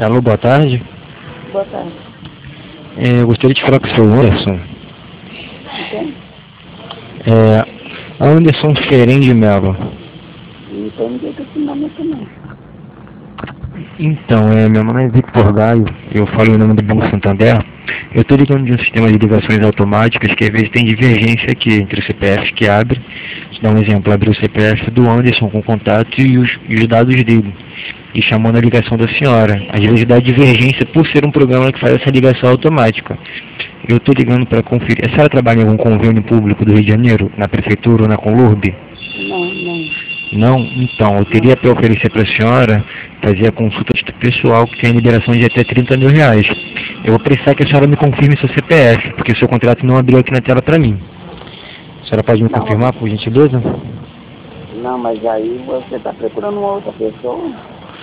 Alô, boa tarde. Boa tarde. Eu gostaria de falar com o seu Anderson. Quem? Anderson Ferem de Mello. Não tem ninguém com esse nome aqui não. Então, meu nome é Victor Gaio, eu falo em nome do Banco Santander. Eu estou ligando de um sistema de ligações automáticas que às vezes tem divergência aqui entre o CPF que abre. Vou te dar um exemplo, abre o CPF do Anderson com contato e os dados dele. E chamando a ligação da senhora. Às vezes dá divergência por ser um programa que faz essa ligação automática. Eu estou ligando para conferir. A senhora trabalha em algum convênio público do Rio de Janeiro, na prefeitura ou na Conlurb? Não. Não? Então, eu teria para oferecer para a senhora fazer a consulta pessoal que tem a liberação de até R$ 30.000. Eu vou precisar que a senhora me confirme seu CPF, porque o seu contrato não abriu aqui na tela para mim. A senhora pode me confirmar, por gentileza? Não, mas aí você está procurando uma outra pessoa?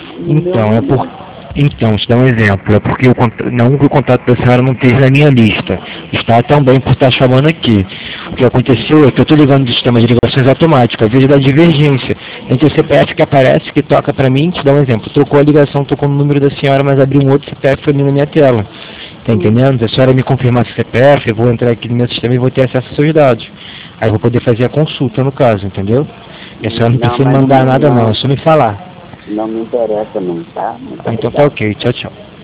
Então, te dar um exemplo, é porque o contato da senhora não teve na minha lista. Está também por estar chamando aqui. O que aconteceu é que eu estou ligando do sistema de ligações automáticas, às vezes dá divergência entre o CPF que aparece, que toca para mim, te dar um exemplo, trocou a ligação, tocou no número da senhora, mas abriu um outro CPF para mim na minha tela. Tá entendendo? Se a senhora me confirmar seu CPF, eu vou entrar aqui no meu sistema e vou ter acesso aos seus dados. Aí eu vou poder fazer a consulta no caso, entendeu? E a senhora não precisa me mandar nada não, é só me falar. Não me interessa não, tá? Então tá ok, tchau, tchau.